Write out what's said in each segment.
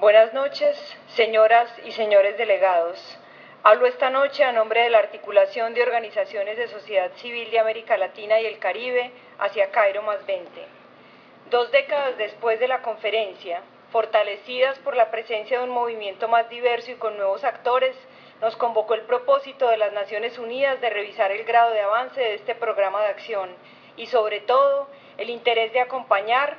Buenas noches, señoras y señores delegados. Hablo esta noche a nombre de la Articulación de Organizaciones de Sociedad Civil de América Latina y el Caribe hacia Cairo +20. 2 décadas después de la conferencia, fortalecidas por la presencia de un movimiento más diverso y con nuevos actores, nos convocó el propósito de las Naciones Unidas de revisar el grado de avance de este programa de acción y, sobre todo, el interés de acompañar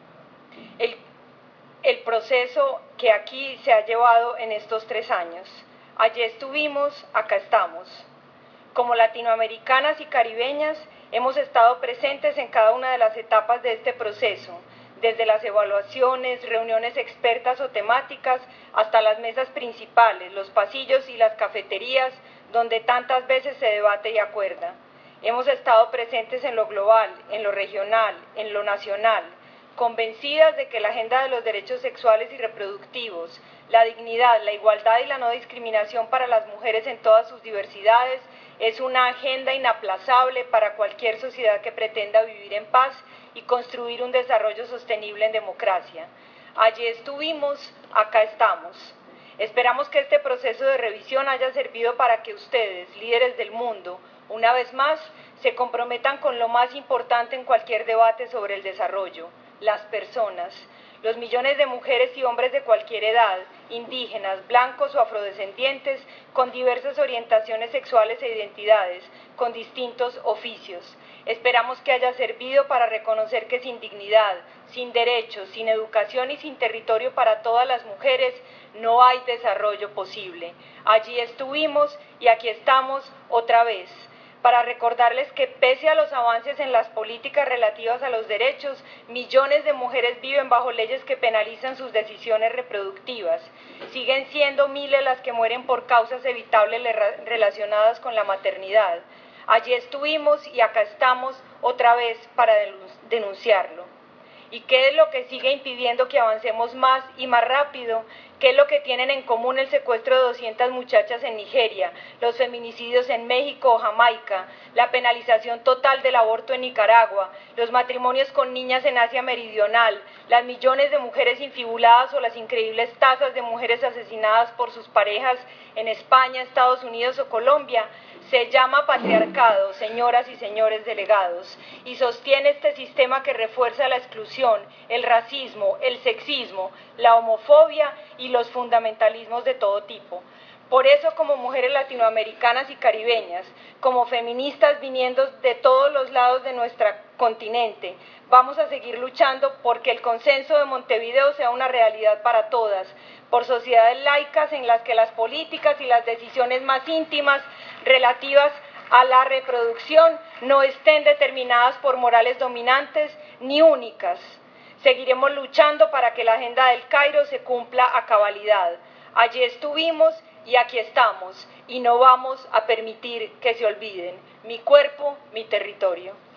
el proceso que aquí se ha llevado en estos 3 años. Allí estuvimos, acá estamos. Como latinoamericanas y caribeñas, hemos estado presentes en cada una de las etapas de este proceso, desde las evaluaciones, reuniones expertas o temáticas, hasta las mesas principales, los pasillos y las cafeterías, donde tantas veces se debate y acuerda. Hemos estado presentes en lo global, en lo regional, en lo nacional, convencidas de que la agenda de los derechos sexuales y reproductivos, la dignidad, la igualdad y la no discriminación para las mujeres en todas sus diversidades es una agenda inaplazable para cualquier sociedad que pretenda vivir en paz y construir un desarrollo sostenible en democracia. Allí estuvimos, acá estamos. Esperamos que este proceso de revisión haya servido para que ustedes, líderes del mundo, una vez más, se comprometan con lo más importante en cualquier debate sobre el desarrollo: las personas, los millones de mujeres y hombres de cualquier edad, indígenas, blancos o afrodescendientes, con diversas orientaciones sexuales e identidades, con distintos oficios. Esperamos que haya servido para reconocer que sin dignidad, sin derechos, sin educación y sin territorio para todas las mujeres, no hay desarrollo posible. Allí estuvimos y aquí estamos otra vez, para recordarles que pese a los avances en las políticas relativas a los derechos, millones de mujeres viven bajo leyes que penalizan sus decisiones reproductivas. Siguen siendo miles las que mueren por causas evitables relacionadas con la maternidad. Allí estuvimos y acá estamos otra vez para denunciarlo. ¿Y qué es lo que sigue impidiendo que avancemos más y más rápido? ¿Qué es lo que tienen en común el secuestro de 200 muchachas en Nigeria, los feminicidios en México o Jamaica, la penalización total del aborto en Nicaragua, los matrimonios con niñas en Asia Meridional, las millones de mujeres infibuladas o las increíbles tasas de mujeres asesinadas por sus parejas en España, Estados Unidos o Colombia? Se llama patriarcado, señoras y señores delegados, y sostiene este sistema que refuerza la exclusión, el racismo, el sexismo, la homofobia y los fundamentalismos de todo tipo. Por eso, como mujeres latinoamericanas y caribeñas, como feministas viniendo de todos los lados de nuestro continente, vamos a seguir luchando porque el consenso de Montevideo sea una realidad para todas, por sociedades laicas en las que las políticas y las decisiones más íntimas relativas a la reproducción no estén determinadas por morales dominantes ni únicas. Seguiremos luchando para que la agenda del Cairo se cumpla a cabalidad. Allí estuvimos y aquí estamos, y no vamos a permitir que se olviden. Mi cuerpo, mi territorio.